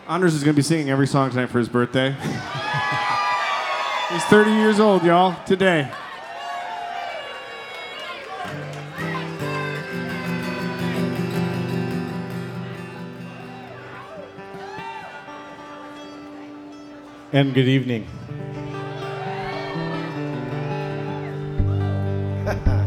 Anders is going to be singing every song tonight for his birthday. He's 30 years old, y'all, today. And good evening.